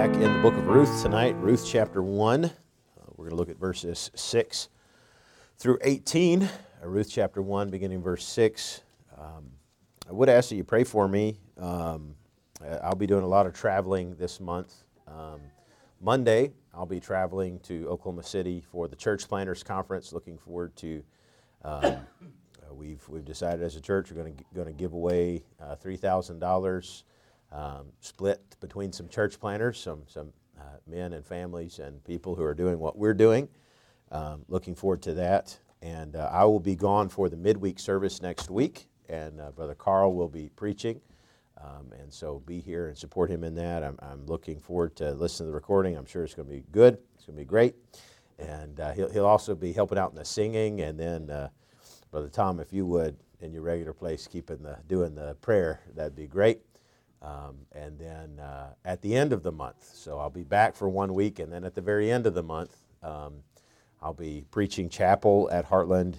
back in the book of Ruth tonight, Ruth chapter 1. We're going to look at verses 6 through 18. Ruth chapter 1, beginning verse 6. I would ask that you pray for me. I'll be doing a lot of traveling this month. Monday, I'll be traveling to Oklahoma City for the Church Planners Conference. Looking forward to. We've decided as a church we're going to give away $3,000. Split between some church planners, some men and families and people who are doing what we're doing. Looking forward to that. And I will be gone for the midweek service next week, and Brother Carl will be preaching. And so be here and support him in that. I'm looking forward to listening to the recording. I'm sure it's going to be good. It's going to be great. And he'll also be helping out in the singing. And then, Brother Tom, if you would, in your regular place, doing the prayer, that'd be great. And then at the end of the month, so I'll be back for 1 week, and then at the very end of the month, I'll be preaching chapel at Heartland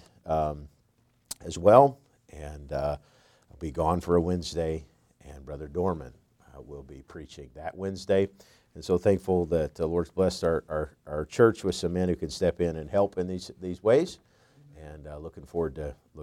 as well, and I'll be gone for a Wednesday, and Brother Dorman will be preaching that Wednesday. And so thankful that the Lord's blessed our church with some men who can step in and help in these ways, and looking forward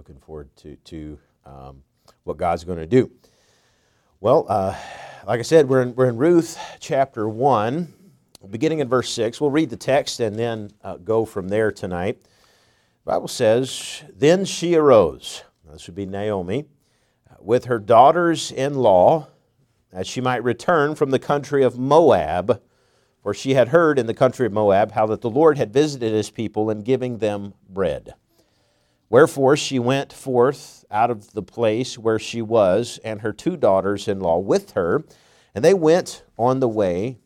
to what God's going to do. Well, like I said, we're in Ruth chapter 1, beginning in verse 6. We'll read the text and then go from there tonight. The Bible says, "Then she arose," this would be Naomi, "with her daughters-in-law, that she might return from the country of Moab, for she had heard in the country of Moab how that the Lord had visited his people in giving them bread. Wherefore she went forth out of the place where she was, and her two daughters-in-law with her, and they went on the way.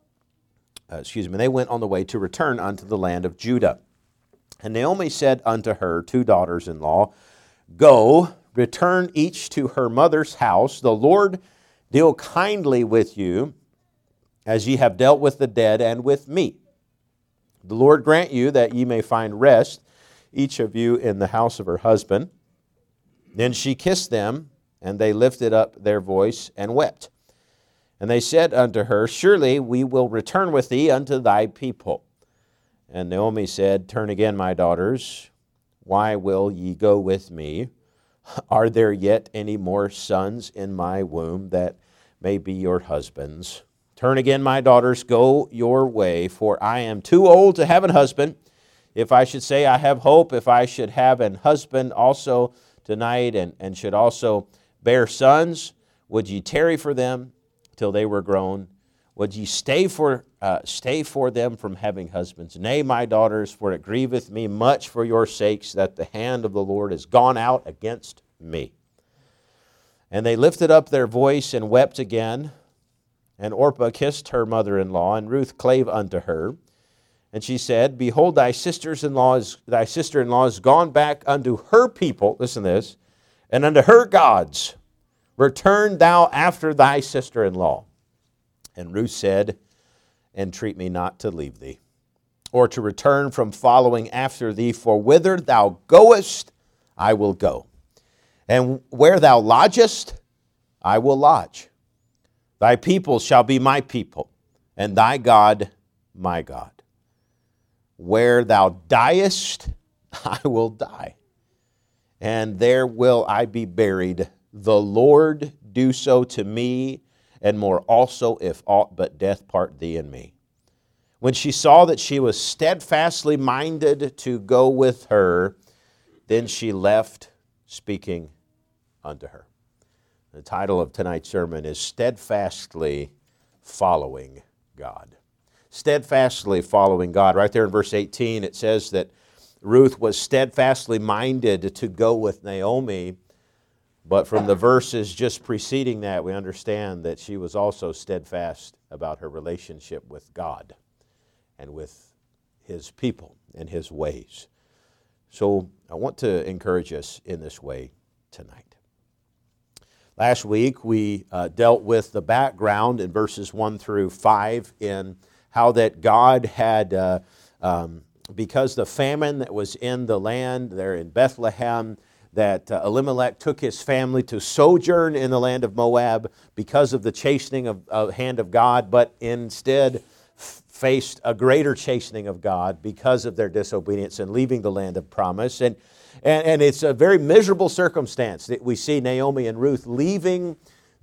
They went on the way to return unto the land of Judah. And Naomi said unto her two daughters-in-law, Go, return each to her mother's house. The Lord deal kindly with you, as ye have dealt with the dead and with me. The Lord grant you that ye may find rest, each of you in the house of her husband. Then she kissed them, and they lifted up their voice and wept. And they said unto her, Surely we will return with thee unto thy people. And Naomi said, Turn again, my daughters. Why will ye go with me? Are there yet any more sons in my womb that may be your husbands? Turn again, my daughters, go your way, for I am too old to have an husband. If I should say I have hope, if I should have an husband also tonight and should also bear sons, would ye tarry for them till they were grown? Would ye stay for them from having husbands? Nay, my daughters, for it grieveth me much for your sakes that the hand of the Lord is gone out against me. And they lifted up their voice and wept again. And Orpah kissed her mother-in-law, and Ruth clave unto her. And she said, Behold, thy sister-in-law is gone back unto her people, listen to this, and unto her gods. Return thou after thy sister-in-law. And Ruth said, Entreat me not to leave thee, or to return from following after thee, for whither thou goest, I will go. And where thou lodgest, I will lodge. Thy people shall be my people, and thy God my God. Where thou diest, I will die, and there will I be buried. The Lord do so to me, and more also, if aught but death part thee and me. When she saw that she was steadfastly minded to go with her, then she left, speaking unto her. The title of tonight's sermon is Steadfastly Following God. Steadfastly following God. Right there in verse 18, it says that Ruth was steadfastly minded to go with Naomi, but from the verses just preceding that, we understand that she was also steadfast about her relationship with God and with his people and his ways. So I want to encourage us in this way tonight. Last week, we dealt with the background in verses 1 through 5 in how that God had, because the famine that was in the land there in Bethlehem, that Elimelech took his family to sojourn in the land of Moab because of the chastening of hand of God, but instead faced a greater chastening of God because of their disobedience and leaving the land of promise. And it's a very miserable circumstance that we see Naomi and Ruth leaving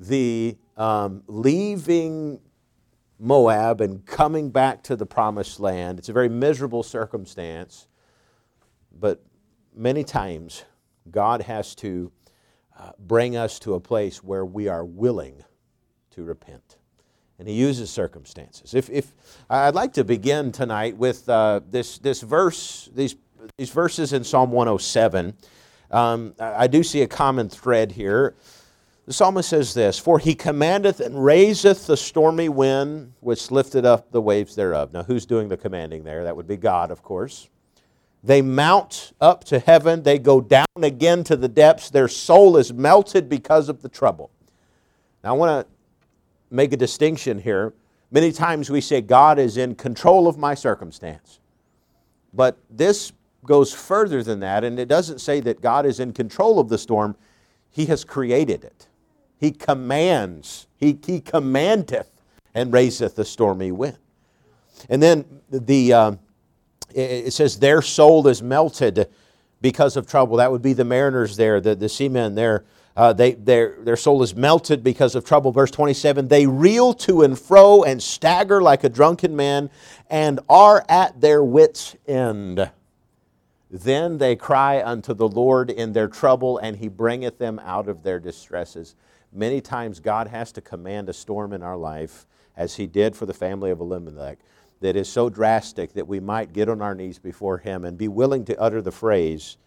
Moab and coming back to the promised land. It's a very miserable circumstance, but many times God has to bring us to a place where we are willing to repent. And He uses circumstances. If I'd like to begin tonight with this verse, these verses in Psalm 107. I do see a common thread here. The psalmist says this, "For He commandeth and raiseth the stormy wind, which lifteth up the waves thereof." Now, who's doing the commanding there? That would be God, of course. "They mount up to heaven, they go down again to the depths. Their soul is melted because of the trouble." Now, I want to make a distinction here. Many times we say God is in control of my circumstance. But this goes further than that, and it doesn't say that God is in control of the storm. He has created it. He commands. He commandeth and raiseth the stormy wind. And then it says their soul is melted because of trouble. That would be the mariners there, the seamen there. Their soul is melted because of trouble. Verse 27, "They reel to and fro and stagger like a drunken man and are at their wits' end. Then they cry unto the Lord in their trouble, and He bringeth them out of their distresses." Many times God has to command a storm in our life, as He did for the family of Elimelech, that is so drastic that we might get on our knees before Him and be willing to utter the phrase,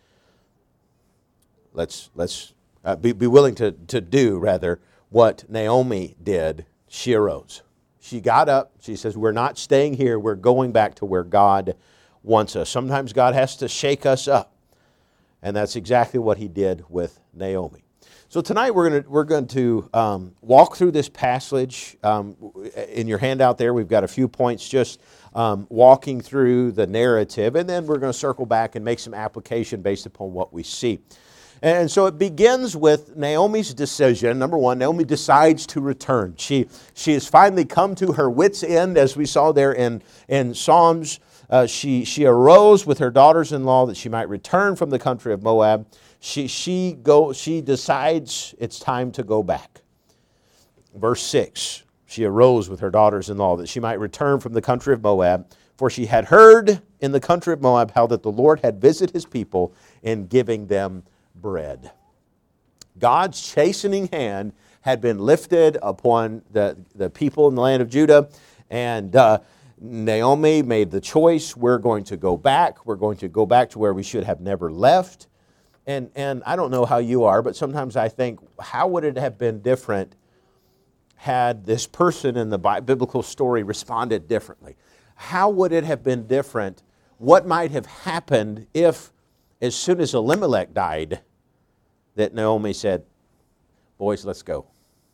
be willing to do, rather, what Naomi did. She arose. She got up. She says, we're not staying here. We're going back to where God wants us. Sometimes God has to shake us up. And that's exactly what He did with Naomi. So tonight we're going to walk through this passage. In your handout there, we've got a few points just walking through the narrative. And then we're going to circle back and make some application based upon what we see. And so it begins with Naomi's decision. Number one, Naomi decides to return. She has finally come to her wits' end, as we saw there in Psalms. She arose with her daughters-in-law that she might return from the country of Moab. She decides it's time to go back. Verse 6, she arose with her daughters-in-law that she might return from the country of Moab, for she had heard in the country of Moab how that the Lord had visited His people in giving them bread. God's chastening hand had been lifted upon the people in the land of Judah, and Naomi made the choice, we're going to go back. We're going to go back to where we should have never left. And I don't know how you are, but sometimes I think, how would it have been different had this person in the biblical story responded differently? How would it have been different? What might have happened if, as soon as Elimelech died, that Naomi said, boys, let's go?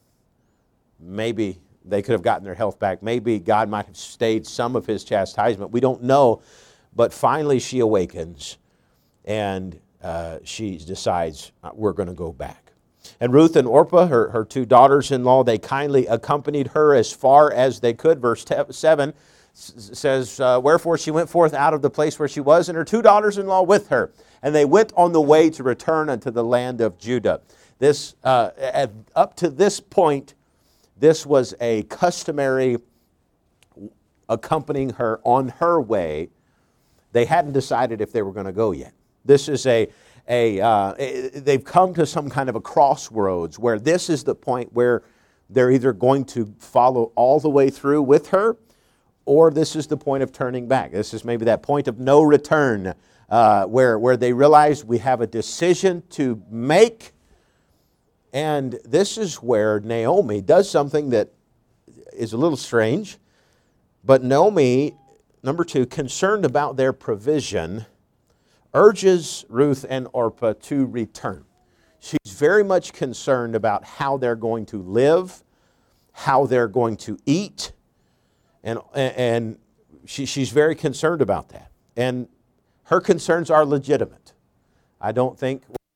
Maybe they could have gotten their health back. Maybe God might have stayed some of His chastisement. We don't know. But finally she awakens and she decides, we're going to go back. And Ruth and Orpah, her two daughters-in-law, they kindly accompanied her as far as they could. Verse 7 says, wherefore she went forth out of the place where she was, and her two daughters-in-law with her. And they went on the way to return unto the land of Judah. This, up to this point, this was a customary accompanying her on her way. They hadn't decided if they were going to go yet. This is they've come to some kind of a crossroads where this is the point where they're either going to follow all the way through with her, or this is the point of turning back. This is maybe that point of no return, where they realize we have a decision to make. And this is where Naomi does something that is a little strange. But Naomi, number two, concerned about their provision, urges Ruth and Orpah to return. She's very much concerned about how they're going to live, how they're going to eat, and she's very concerned about that. And her concerns are legitimate. I don't think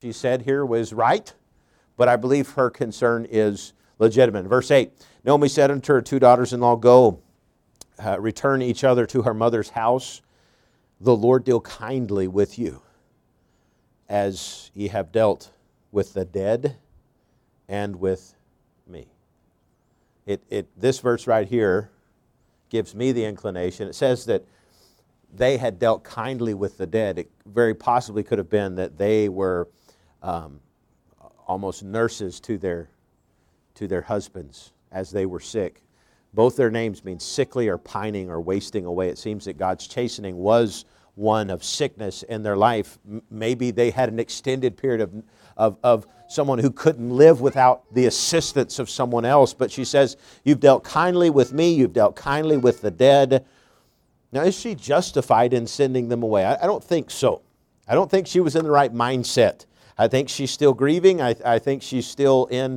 she said here was right, but I believe her concern is legitimate. Verse 8, Naomi said unto her two daughters-in-law, Go, return each other to her mother's house. The Lord deal kindly with you, as ye have dealt with the dead and with me. This verse right here gives me the inclination. It says that they had dealt kindly with the dead. It very possibly could have been that they were almost nurses to their husbands as they were sick. Both their names mean sickly or pining or wasting away. It seems that God's chastening was one of sickness in their life. Maybe they had an extended period of someone who couldn't live without the assistance of someone else. But she says, you've dealt kindly with me, you've dealt kindly with the dead. Now, is she justified in sending them away? I don't think so. I don't think she was in the right mindset. I think she's still grieving. I think she's still in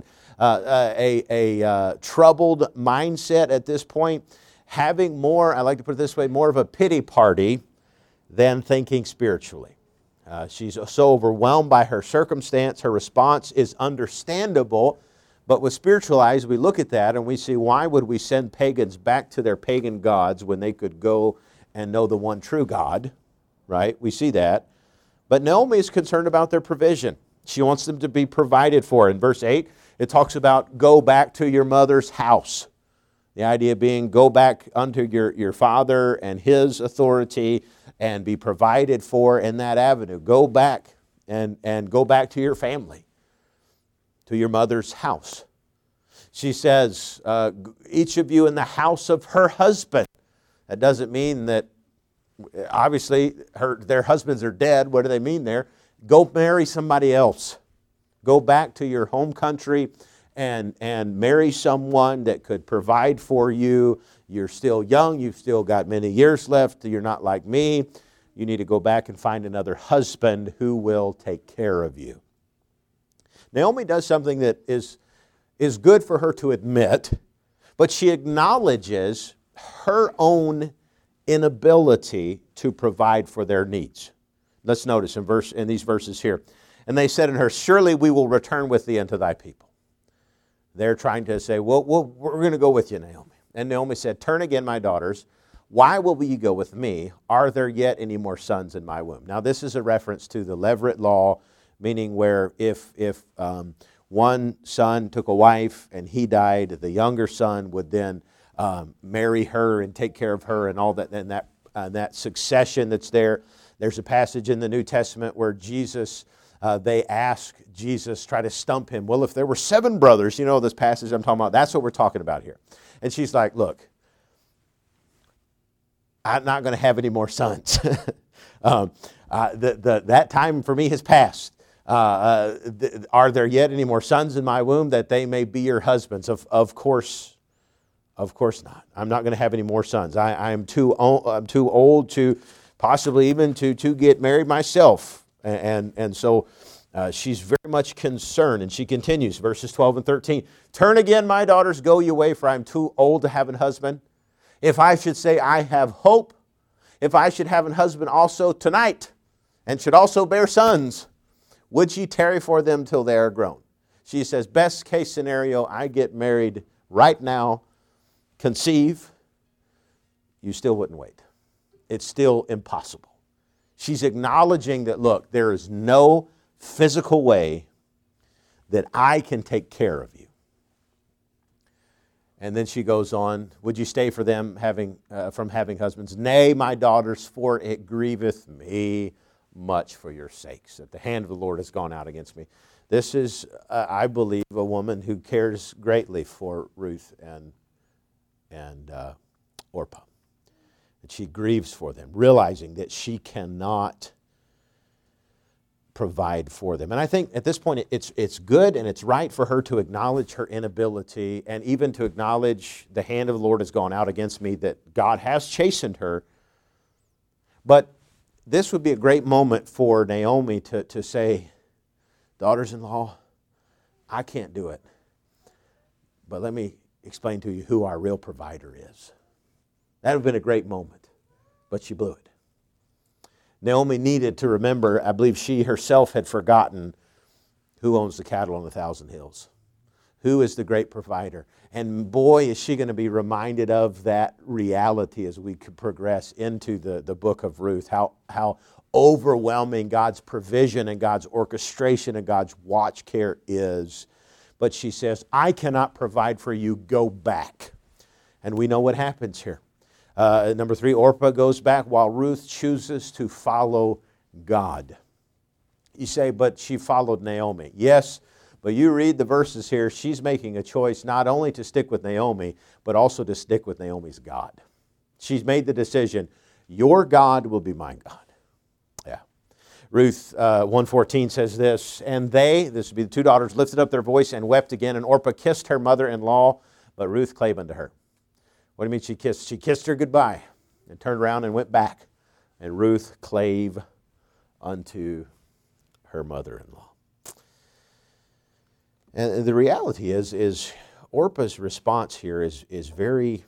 a troubled mindset at this point, having more, I like to put it this way, more of a pity party than thinking spiritually. She's so overwhelmed by her circumstance. Her response is understandable, but with spiritual eyes, we look at that and we see, why would we send pagans back to their pagan gods when they could go and know the one true God, right? We see that. But Naomi is concerned about their provision. She wants them to be provided for. In verse 8, it talks about go back to your mother's house. The idea being go back unto your father and his authority and be provided for in that avenue. Go back and go back to your family, to your mother's house. She says, each of you in the house of her husband. That doesn't mean that, obviously, their husbands are dead. What do they mean there? Go marry somebody else. Go back to your home country and marry someone that could provide for you. You're still young. You've still got many years left. You're not like me. You need to go back and find another husband who will take care of you. Naomi does something that is good for her to admit, but she acknowledges her own inability to provide for their needs. Let's notice in these verses here. And they said unto her, surely we will return with thee unto thy people. They're trying to say, well, we're going to go with you, Naomi. And Naomi said, turn again, my daughters. Why will ye go with me? Are there yet any more sons in my womb? Now, this is a reference to the Levirate law, meaning where if one son took a wife and he died, the younger son would then marry her and take care of her and all that, and that succession that's there. There's a passage in the New Testament where Jesus, they ask Jesus, try to stump him. Well, if there were 7 brothers, you know this passage I'm talking about, that's what we're talking about here. And she's like, look, I'm not going to have any more sons. That time for me has passed. Are there yet any more sons in my womb that they may be your husbands? Of course not. I'm not going to have any more sons. I'm too old to possibly even to get married myself. And so she's very much concerned. And she continues, verses 12 and 13. Turn again, my daughters, go ye away, for I am too old to have an husband. If I should say I have hope, if I should have an husband also tonight, and should also bear sons, would ye tarry for them till they are grown? She says, best case scenario, I get married right now, conceive, you still wouldn't wait. It's still impossible. She's acknowledging that, look, there is no physical way that I can take care of you. And then she goes on, would you stay for them from having husbands? Nay, my daughters, for it grieveth me much for your sakes, that the hand of the Lord has gone out against me. This is, I believe, a woman who cares greatly for Ruth and Orpah. And she grieves for them, realizing that she cannot provide for them. And I think at this point it's good and it's right for her to acknowledge her inability and even to acknowledge the hand of the Lord has gone out against me, that God has chastened her. But this would be a great moment for Naomi to say, daughters-in-law, I can't do it. But let me explain to you who our real provider is. That would have been a great moment, but she blew it. Naomi needed to remember, I believe she herself had forgotten Who owns the cattle on 1,000 hills? Who is the great provider? And boy, is she going to be reminded of that reality as we progress into the book of Ruth, how overwhelming God's provision and God's orchestration and God's watch care is. But she says, I cannot provide for you, go back. And we know what happens here. Number 3, Orpah goes back while Ruth chooses to follow God. You say, but she followed Naomi. Yes, but you read the verses here, she's making a choice not only to stick with Naomi, but also to stick with Naomi's God. She's made the decision, your God will be my God. Yeah. Ruth 1:14 says this, and this would be the 2 daughters, lifted up their voice and wept again, and Orpah kissed her mother-in-law, but Ruth clave unto her. What do you mean she kissed? She kissed her goodbye and turned around and went back. And Ruth clave unto her mother-in-law. And the reality is Orpah's response here is very,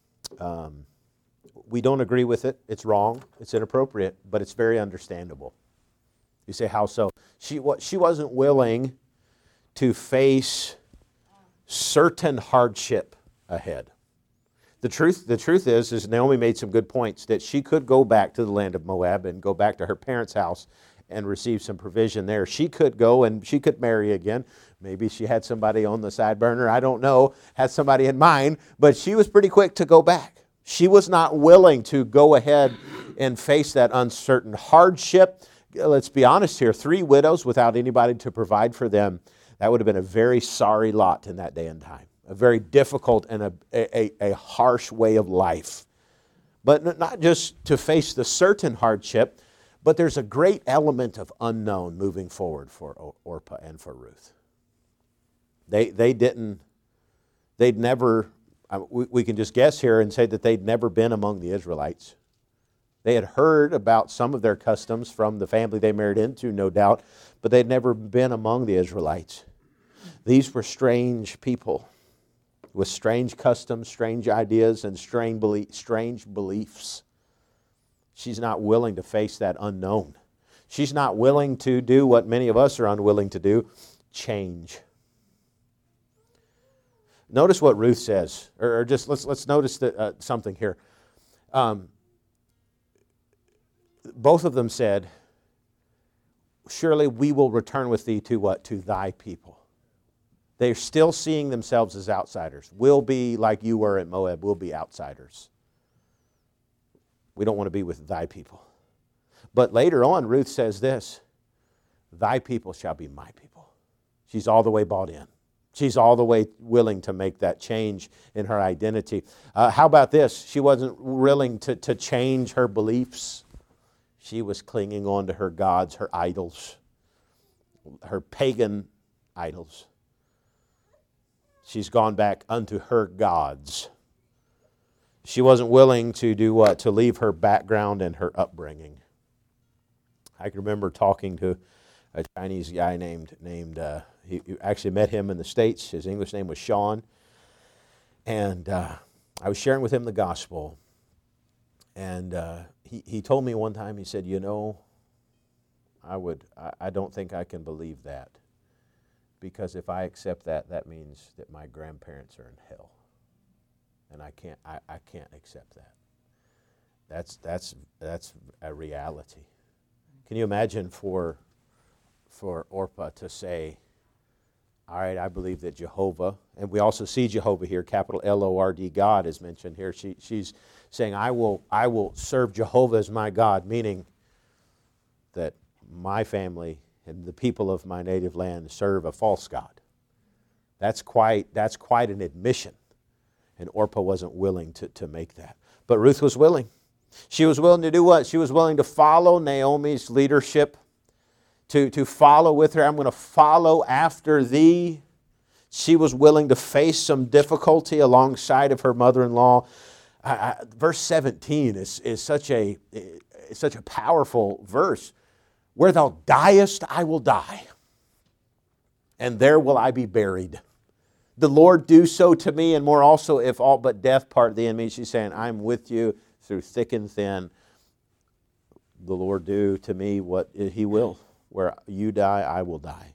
we don't agree with it. It's wrong. It's inappropriate, but it's very understandable. You say, how so? She wasn't willing to face certain hardship ahead. The truth is Naomi made some good points that she could go back to the land of Moab and go back to her parents' house and receive some provision there. She could go and she could marry again. Maybe she had somebody on the side burner, I don't know, had somebody in mind, but she was pretty quick to go back. She was not willing to go ahead and face that uncertain hardship. Let's be honest here, 3 widows without anybody to provide for them, that would have been a very sorry lot in that day and time. A very difficult and a harsh way of life. But not just to face the certain hardship, but there's a great element of unknown moving forward for Orpah and for Ruth. They'd never, we can just guess here and say that they'd never been among the Israelites. They had heard about some of their customs from the family they married into, no doubt, but they'd never been among the Israelites. These were strange people with strange customs, strange ideas, and strange beliefs. She's not willing to face that unknown. She's not willing to do what many of us are unwilling to do, change. Notice what Ruth says, or just let's notice something here. Both of them said, surely we will return with thee to what? To thy people. They're still seeing themselves as outsiders. We'll be like you were at Moab. We'll be outsiders. We don't want to be with thy people. But later on, Ruth says this, thy people shall be my people. She's all the way bought in. She's all the way willing to make that change in her identity. How about this? She wasn't willing to change her beliefs. She was clinging on to her gods, her idols, her pagan idols. She's gone back unto her gods. She wasn't willing to do what? To leave her background and her upbringing. I can remember talking to a Chinese guy named he actually met him in the States. His English name was Sean. And I was sharing with him the gospel. And he told me one time, he said, you know, I don't think I can believe that. Because if I accept that, that means that my grandparents are in hell. And I can't accept that. That's a reality. Can you imagine for Orpah to say, all right, I believe that Jehovah, and we also see Jehovah here, capital L-O-R-D, God is mentioned here. She's saying, I will serve Jehovah as my God, meaning that my family and the people of my native land serve a false god. That's quite an admission. And Orpah wasn't willing to make that. But Ruth was willing. She was willing to do what? She was willing to follow Naomi's leadership, to follow with her. I'm going to follow after thee. She was willing to face some difficulty alongside of her mother-in-law. Verse 17 is such a powerful verse. Where thou diest, I will die, and there will I be buried. The Lord do so to me, and more also, if all but death part thee and me. She's saying, I'm with you through thick and thin. The Lord do to me what he will. Where you die, I will die.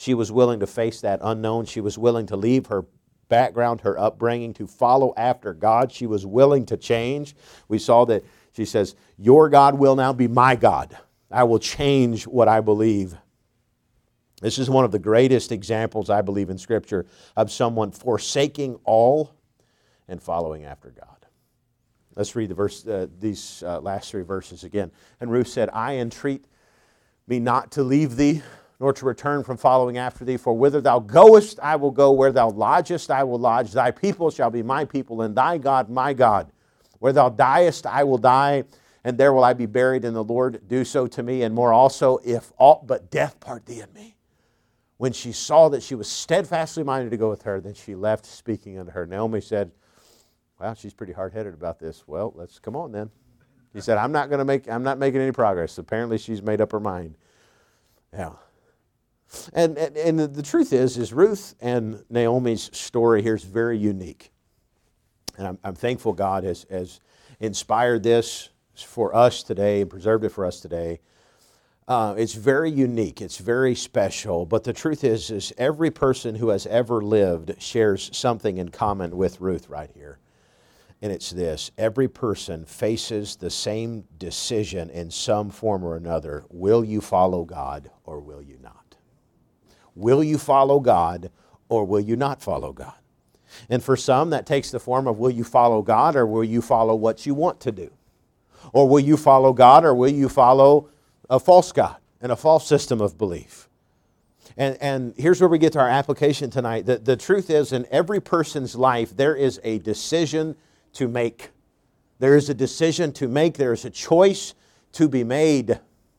She was willing to face that unknown. She was willing to leave her background, her upbringing, to follow after God. She was willing to change. We saw that she says, your God will now be my God. I will change what I believe. This is one of the greatest examples, I believe, in Scripture of someone forsaking all and following after God. Let's read these last three verses again. And Ruth said, I entreat me not to leave thee, nor to return from following after thee. For whither thou goest, I will go. Where thou lodgest, I will lodge. Thy people shall be my people, and thy God my God. Where thou diest, I will die, and there will I be buried. And the Lord do so to me, and more also, if aught but death part thee and me. When she saw that she was steadfastly minded to go with her, then she left, speaking unto her. Naomi said, well, she's pretty hard-headed about this. Well, let's come on then. He said, I'm not making any progress. Apparently she's made up her mind. Yeah. And the truth is Ruth and Naomi's story here is very unique. And I'm thankful God has inspired this for us today and preserved it for us today. It's very unique. It's very special. But the truth is every person who has ever lived shares something in common with Ruth right here. And it's this: every person faces the same decision in some form or another. Will you follow God or will you not? Will you follow God or will you not follow God? And for some, that takes the form of, will you follow God or will you follow what you want to do? Or will you follow God or will you follow a false God and a false system of belief? And here's where we get to our application tonight. The truth is, in every person's life, there is a decision to make. There is a decision to make. There is a choice to be made.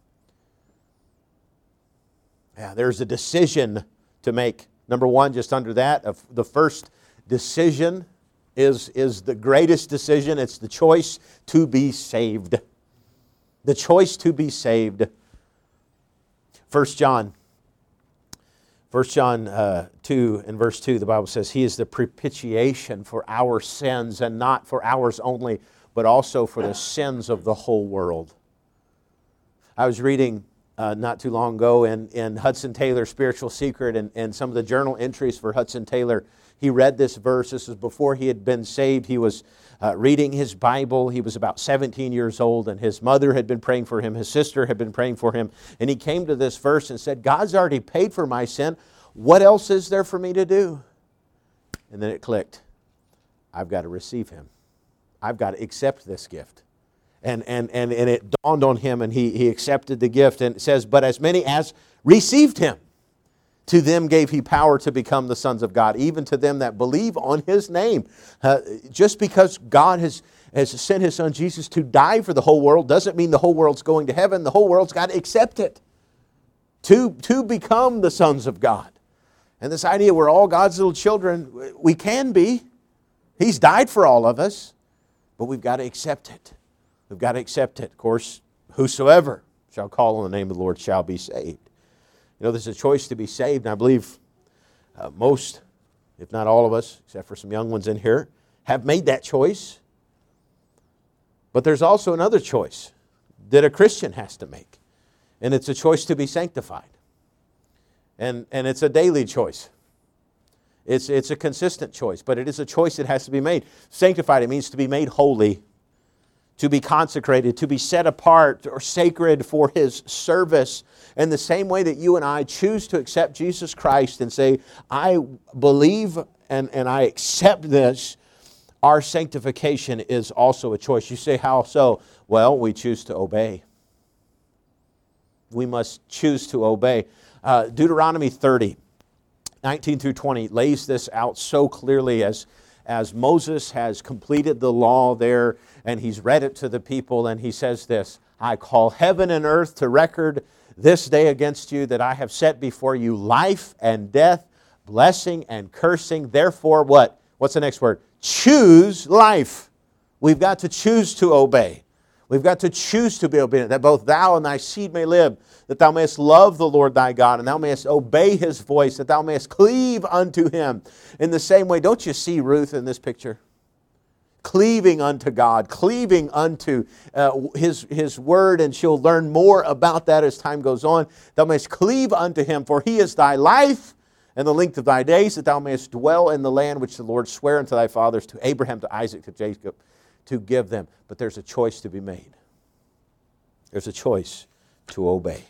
Yeah, there's a decision to make. Number one, just under that, the first decision is the greatest decision. It's the choice to be saved. The choice to be saved. 1 John 2 and verse 2, the Bible says, He is the propitiation for our sins, and not for ours only, but also for the sins of the whole world. I was reading not too long ago in Hudson Taylor's Spiritual Secret and some of the journal entries for Hudson Taylor. He read this verse. This was before he had been saved. He was reading his Bible. He was about 17 years old, and his mother had been praying for him. His sister had been praying for him. And he came to this verse and said, God's already paid for my sin. What else is there for me to do? And then it clicked. I've got to receive Him. I've got to accept this gift. And it dawned on him, and he accepted the gift. And it says, but as many as received Him, to them gave He power to become the sons of God, even to them that believe on His name. Just because God has sent His Son Jesus to die for the whole world doesn't mean the whole world's going to heaven. The whole world's got to accept it to become the sons of God. And this idea we're all God's little children, we can be. He's died for all of us, but we've got to accept it. We've got to accept it. Of course, whosoever shall call on the name of the Lord shall be saved. You know, there's a choice to be saved, and I believe most, if not all of us, except for some young ones in here, have made that choice. But there's also another choice that a Christian has to make, and it's a choice to be sanctified. And it's a daily choice. It's a consistent choice, but it is a choice that has to be made. Sanctified, it means to be made holy, to be consecrated, to be set apart or sacred for His service. In the same way that you and I choose to accept Jesus Christ and say, I believe and I accept this, our sanctification is also a choice. You say, how so? Well, we choose to obey. We must choose to obey. Deuteronomy 30, 19 through 20 lays this out so clearly as Moses has completed the law there and he's read it to the people, and he says this, I call heaven and earth to record this day against you that I have set before you life and death, blessing and cursing. Therefore what? What's the next word? Choose life. We've got to choose to obey. We've got to choose to be obedient, that both thou and thy seed may live, that thou mayest love the Lord thy God, and thou mayest obey His voice, that thou mayest cleave unto Him. In the same way, don't you see Ruth in this picture? cleaving unto God, cleaving unto His Word, and she'll learn more about that as time goes on. Thou mayest cleave unto Him, for He is thy life and the length of thy days, that thou mayest dwell in the land which the Lord sware unto thy fathers, to Abraham, to Isaac, to Jacob, to give them. But there's a choice to be made. There's a choice to obey.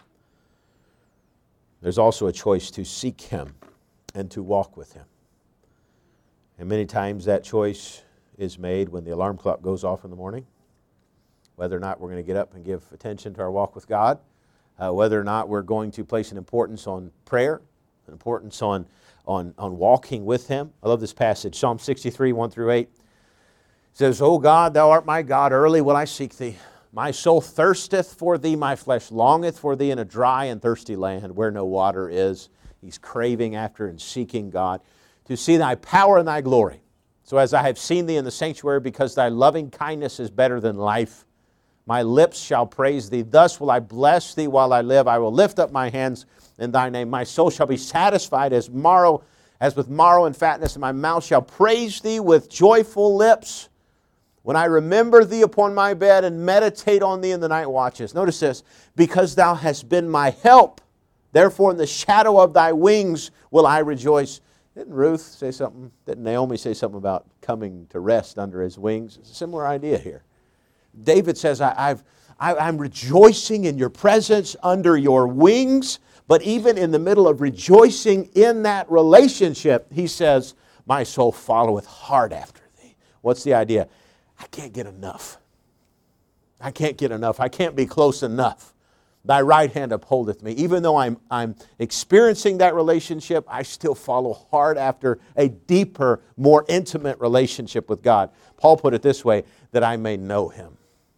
There's also a choice to seek Him and to walk with Him. And many times that choice is made when the alarm clock goes off in the morning, whether or not we're going to get up and give attention to our walk with God, whether or not we're going to place an importance on prayer, an importance on walking with Him. I love this passage, Psalm 63, 1 through 8. It says, O God, Thou art my God, early will I seek Thee. My soul thirsteth for Thee, my flesh longeth for Thee in a dry and thirsty land where no water is. He's craving after and seeking God, to see Thy power and Thy glory. So as I have seen Thee in the sanctuary, because Thy loving kindness is better than life, my lips shall praise Thee. Thus will I bless Thee while I live. I will lift up my hands in Thy name. My soul shall be satisfied as with marrow and fatness, and my mouth shall praise Thee with joyful lips. When I remember Thee upon my bed and meditate on Thee in the night watches. Notice this, because Thou hast been my help, therefore in the shadow of Thy wings will I rejoice. Didn't Ruth say something? Didn't Naomi say something about coming to rest under His wings? It's a similar idea here. David says, I'm rejoicing in Your presence under Your wings. But even in the middle of rejoicing in that relationship, he says, my soul followeth hard after Thee. What's the idea? I can't get enough. I can't get enough. I can't be close enough. Thy right hand upholdeth me. Even though I'm experiencing that relationship, I still follow hard after a deeper, more intimate relationship with God. Paul put it this way, that I may know Him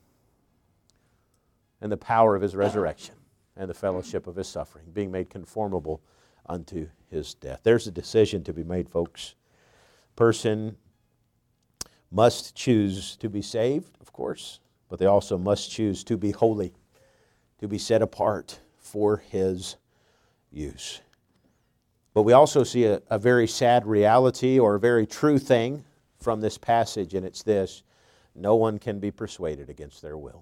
and the power of His resurrection and the fellowship of His suffering, being made conformable unto His death. There's a decision to be made, folks. Person must choose to be saved, of course, but they also must choose to be holy, to be set apart for His use. But we also see a very sad reality, or a very true thing from this passage, and it's this: no one can be persuaded against their will.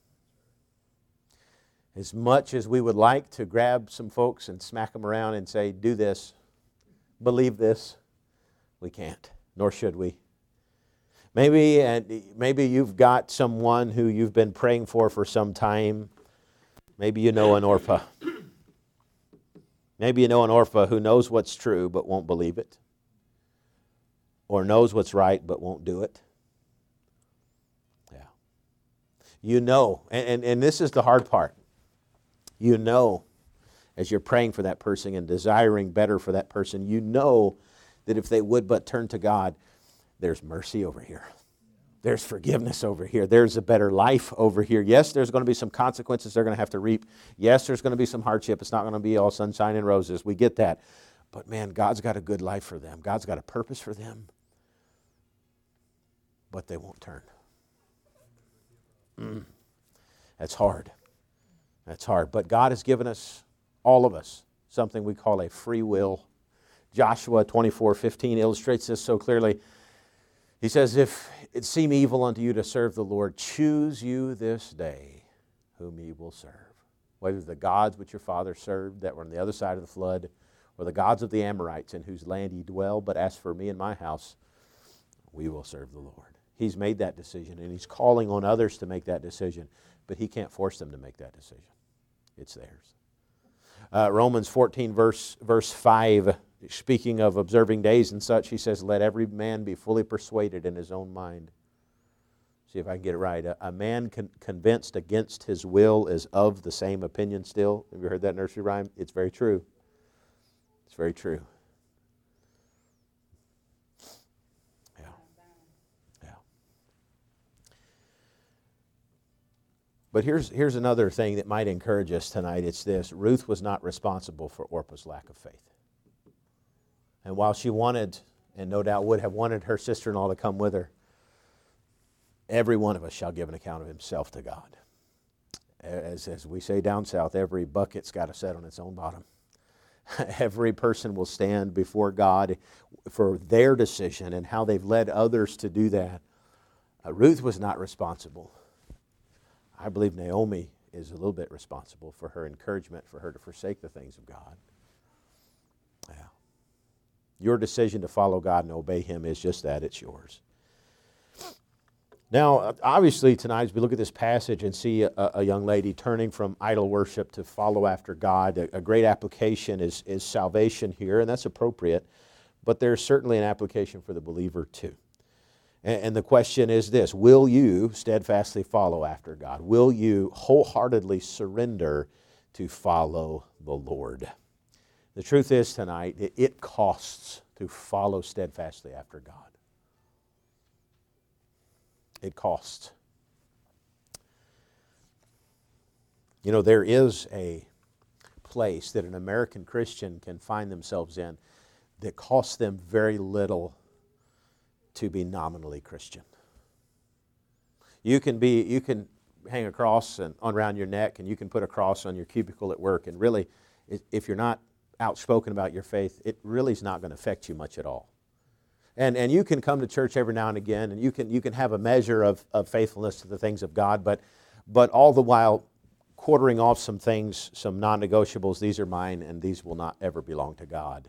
As much as we would like to grab some folks and smack them around and say, do this, believe this, we can't, nor should we. Maybe you've got someone who you've been praying for some time. Maybe you know an Orpah. Maybe you know an Orpah who knows what's true but won't believe it, or knows what's right but won't do it. Yeah. You know, and this is the hard part. You know, as you're praying for that person and desiring better for that person, you know that if they would but turn to God, there's mercy over here. There's forgiveness over here. There's a better life over here. Yes, there's going to be some consequences they're going to have to reap. Yes, there's going to be some hardship. It's not going to be all sunshine and roses. We get that. But man, God's got a good life for them. God's got a purpose for them. But they won't turn. That's hard. That's hard. But God has given us, all of us, something we call a free will. Joshua 24:15 illustrates this so clearly. He says, if it seem evil unto you to serve the Lord, choose you this day whom ye will serve. Whether the gods which your father served that were on the other side of the flood, or the gods of the Amorites in whose land ye dwell, but as for me and my house, we will serve the Lord. He's made that decision, and He's calling on others to make that decision, but He can't force them to make that decision. It's theirs. Romans 14, verse 5, speaking of observing days and such, he says, let every man be fully persuaded in his own mind. See if I can get it right. A man convinced against his will is of the same opinion still. Have you heard that nursery rhyme? It's very true. It's very true. Yeah. Yeah. But here's another thing that might encourage us tonight. It's this: Ruth was not responsible for Orpah's lack of faith. And while she wanted, and no doubt would have wanted, her sister-in-law to come with her, every one of us shall give an account of himself to God. As we say down south, every bucket's got to set on its own bottom. Every person will stand before God for their decision and how they've led others to do that. Ruth was not responsible. I believe Naomi is a little bit responsible for her encouragement, for her to forsake the things of God. Yeah. Your decision to follow God and obey Him is just that, it's yours. Now, obviously tonight as we look at this passage and see a young lady turning from idol worship to follow after God, a great application is salvation here, and that's appropriate, but there's certainly an application for the believer too. And the question is this: will you steadfastly follow after God? Will you wholeheartedly surrender to follow the Lord? The truth is tonight, it costs to follow steadfastly after God. It costs. You know, there is a place that an American Christian can find themselves in that costs them very little to be nominally Christian. You can hang a cross around your neck, and you can put a cross on your cubicle at work, and really, if you're not outspoken about your faith, it really is not going to affect you much at all. And you can come to church every now and again, and you can have a measure of faithfulness to the things of God, but all the while quartering off some things, some non-negotiables. These are mine, and these will not ever belong to God.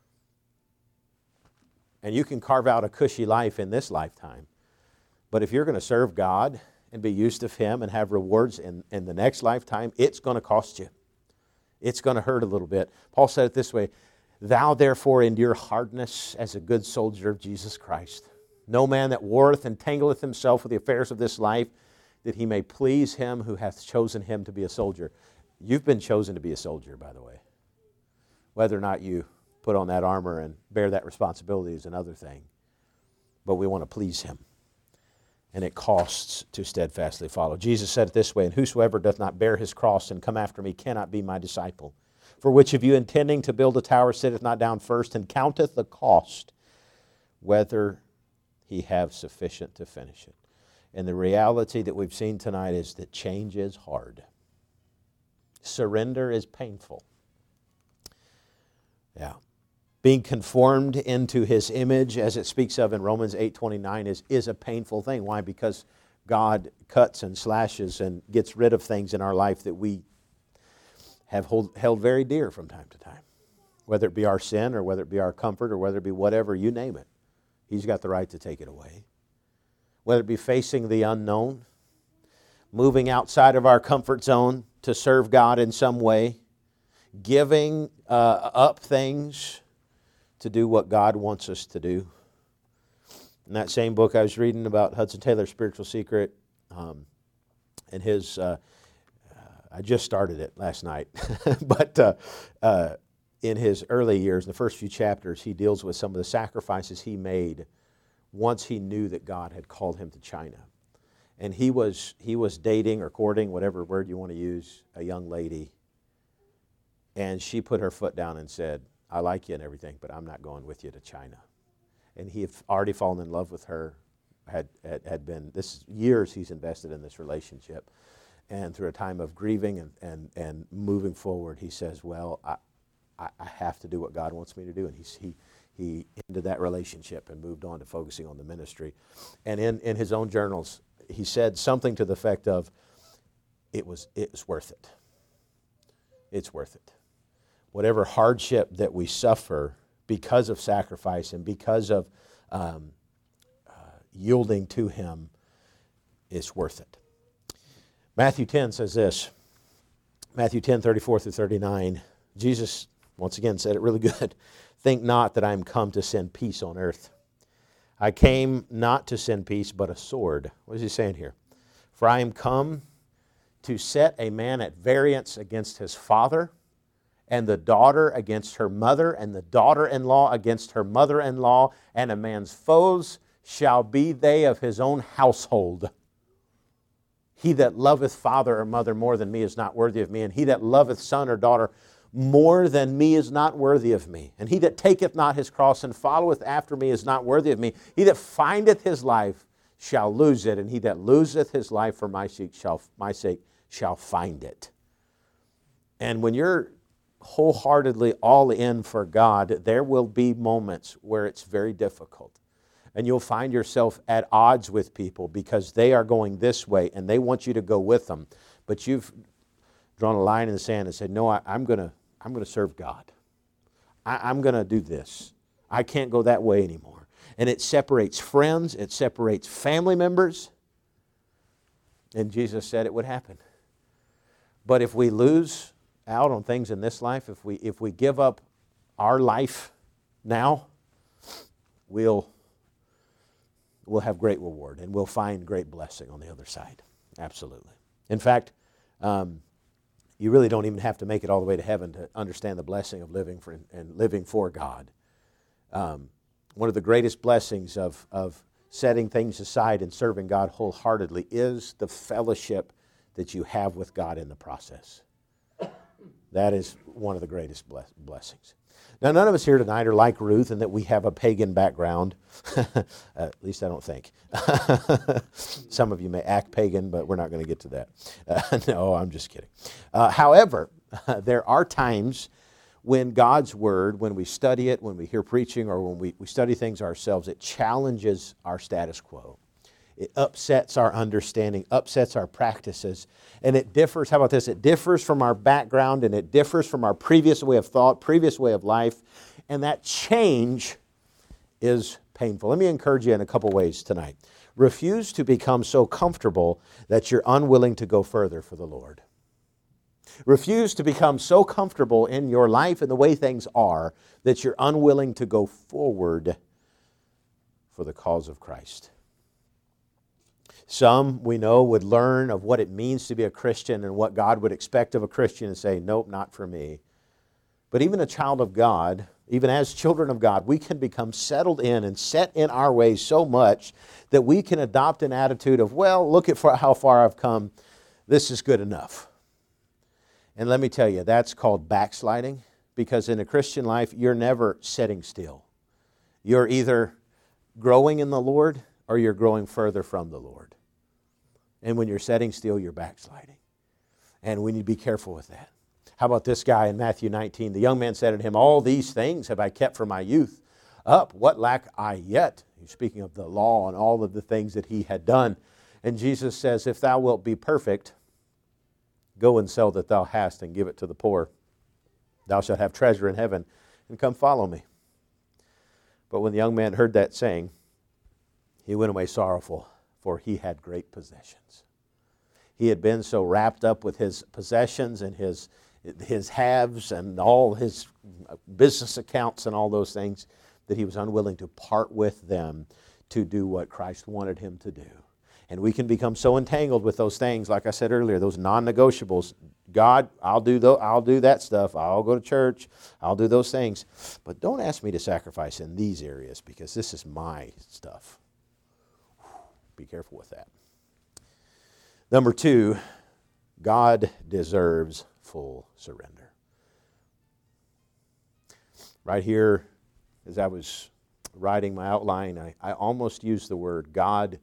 And you can carve out a cushy life in this lifetime. But if you're going to serve God and be used of Him and have rewards in the next lifetime, it's going to cost you. It's going to hurt a little bit. Paul said it this way: "Thou therefore endure hardness as a good soldier of Jesus Christ. No man that warreth entangleth himself with the affairs of this life, that he may please Him who hath chosen him to be a soldier." You've been chosen to be a soldier, by the way. Whether or not you put on that armor and bear that responsibility is another thing. But we want to please Him. And it costs to steadfastly follow. Jesus said it this way: "And whosoever doth not bear his cross and come after me cannot be my disciple. For which of you intending to build a tower sitteth not down first and counteth the cost, whether he have sufficient to finish it." And the reality that we've seen tonight is that change is hard. Surrender is painful. Yeah. Being conformed into His image, as it speaks of in Romans 8:29, is a painful thing. Why? Because God cuts and slashes and gets rid of things in our life that we have held very dear from time to time. Whether it be our sin, or whether it be our comfort, or whether it be whatever, you name it. He's got the right to take it away. Whether it be facing the unknown, moving outside of our comfort zone to serve God in some way, giving up things to do what God wants us to do. In that same book I was reading about Hudson Taylor's Spiritual Secret, and his, I just started it last night, but in his early years, in the first few chapters, he deals with some of the sacrifices he made once he knew that God had called him to China. And he was dating or courting, whatever word you want to use, a young lady. And she put her foot down and said, "I like you and everything, but I'm not going with you to China." And he had already fallen in love with her, had been, this years he's invested in this relationship. And through a time of grieving and moving forward, he says, "Well, I have to do what God wants me to do." And he ended that relationship and moved on to focusing on the ministry. And in his own journals, he said something to the effect of, it was worth it. It's worth it. Whatever hardship that we suffer because of sacrifice and because of yielding to Him, it's worth it. Matthew 10 says this, Matthew 10:34 through 39, Jesus once again said it really good. "Think not that I am come to send peace on earth. I came not to send peace, but a sword." What is he saying here? "For I am come to set a man at variance against his father, and the daughter against her mother, and the daughter-in-law against her mother-in-law, and a man's foes shall be they of his own household. He that loveth father or mother more than me is not worthy of me, and he that loveth son or daughter more than me is not worthy of me. And he that taketh not his cross and followeth after me is not worthy of me. He that findeth his life shall lose it, and he that loseth his life for my sake shall find it." And when you're wholeheartedly all in for God, there will be moments where it's very difficult. And you'll find yourself at odds with people because they are going this way and they want you to go with them. But you've drawn a line in the sand and said, no, I'm going to serve God. I'm going to do this. I can't go that way anymore. And it separates friends. It separates family members. And Jesus said it would happen. But if we lose out on things in this life, if we give up our life now, we'll have great reward and we'll find great blessing on the other side. Absolutely. In fact, you really don't even have to make it all the way to heaven to understand the blessing of living for God. One of the greatest blessings of setting things aside and serving God wholeheartedly is the fellowship that you have with God in the process. That is one of the greatest blessings. Now, none of us here tonight are like Ruth in that we have a pagan background. At least I don't think. Some of you may act pagan, but we're not going to get to that. No, I'm just kidding. However, there are times when God's Word, when we study it, when we hear preaching, or when we study things ourselves, it challenges our status quo. It upsets our understanding, upsets our practices, and it differs. How about this? It differs from our background, and it differs from our previous way of thought, previous way of life, and that change is painful. Let me encourage you in a couple ways tonight. Refuse to become so comfortable that you're unwilling to go further for the Lord. Refuse to become so comfortable in your life and the way things are that you're unwilling to go forward for the cause of Christ. Some, we know, would learn of what it means to be a Christian and what God would expect of a Christian and say, nope, not for me. But even a child of God, even as children of God, we can become settled in and set in our ways so much that we can adopt an attitude of, well, look at how far I've come. This is good enough. And let me tell you, that's called backsliding, because in a Christian life, you're never sitting still. You're either growing in the Lord or you're growing further from the Lord. And when you're sitting still, you're backsliding. And we need to be careful with that. How about this guy in Matthew 19? The young man said unto him, all these things have I kept from my youth up. What lack I yet? He's speaking of the law and all of the things that he had done. And Jesus says, if thou wilt be perfect, go and sell that thou hast and give it to the poor. Thou shalt have treasure in heaven, and come follow me. But when the young man heard that saying, he went away sorrowful, for he had great possessions. He had been so wrapped up with his possessions and his haves and all his business accounts and all those things that he was unwilling to part with them to do what Christ wanted him to do. And we can become so entangled with those things, like I said earlier, those non-negotiables. God, I'll do that stuff. I'll go to church. I'll do those things. But don't ask me to sacrifice in these areas because this is my stuff. Be careful with that. Number 2, God deserves full surrender. Right here, as I was writing my outline, I almost used the word God.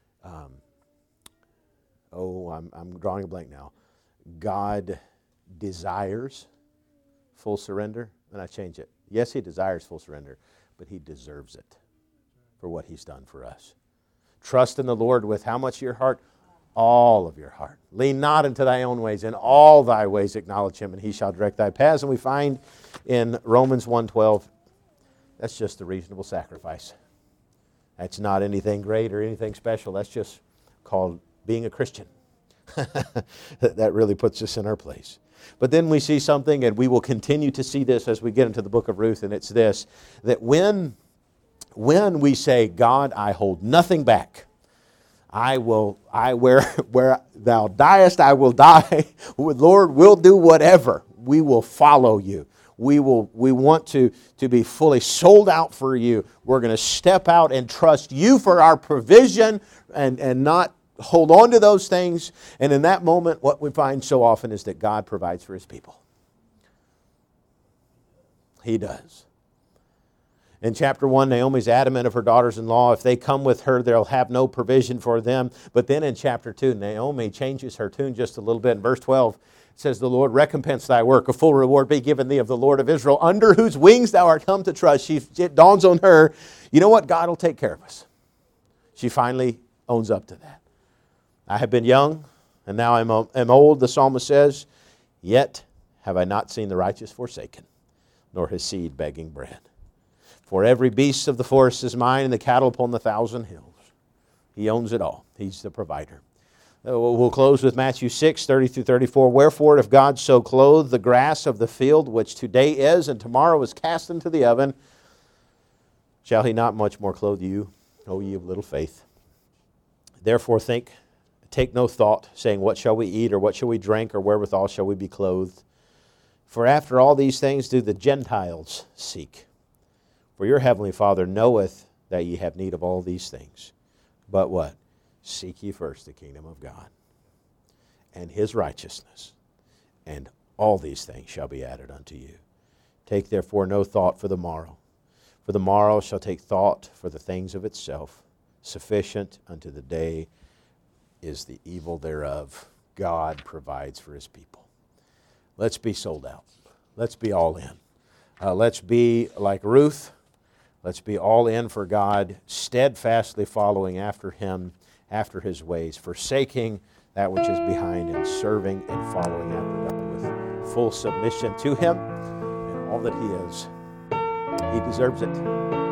I'm drawing a blank now. God desires full surrender. And I change it. Yes, He desires full surrender, but He deserves it for what He's done for us. Trust in the Lord with how much of your heart? All of your heart. Lean not into thy own ways. In all thy ways acknowledge Him, and He shall direct thy paths. And we find in Romans 1:12, that's just a reasonable sacrifice. That's not anything great or anything special. That's just called being a Christian. That really puts us in our place. But then we see something, and we will continue to see this as we get into the book of Ruth, and it's this, that when we say, God, I hold nothing back, where thou diest, I will die. Lord, we'll do whatever. We will follow you. We want to be fully sold out for you. We're going to step out and trust you for our provision and not hold on to those things. And in that moment, what we find so often is that God provides for His people. He does. In chapter 1, Naomi's adamant of her daughters-in-law. If they come with her, they'll have no provision for them. But then in chapter 2, Naomi changes her tune just a little bit. In verse 12, says the Lord, recompense thy work. A full reward be given thee of the Lord of Israel, under whose wings thou art come to trust. It dawns on her, you know what? God will take care of us. She finally owns up to that. I have been young, and now am old, the psalmist says, yet have I not seen the righteous forsaken, nor his seed begging bread. For every beast of the forest is mine, and the cattle upon the 1,000 hills. He owns it all. He's the provider. We'll close with Matthew 6, 30 through 34. Wherefore, if God so clothe the grass of the field, which today is and tomorrow is cast into the oven, shall he not much more clothe you, O ye of little faith? Therefore take no thought, saying, what shall we eat, or what shall we drink, or wherewithal shall we be clothed? For after all these things do the Gentiles seek. For your heavenly Father knoweth that ye have need of all these things. But what? Seek ye first the kingdom of God and his righteousness, and all these things shall be added unto you. Take therefore no thought for the morrow shall take thought for the things of itself. Sufficient unto the day is the evil thereof. God provides for his people. Let's be sold out. Let's be all in. Let's be like Ruth. Let's be all in for God, steadfastly following after him, after his ways, forsaking that which is behind, and serving and following after God with full submission to him and all that he is. He deserves it.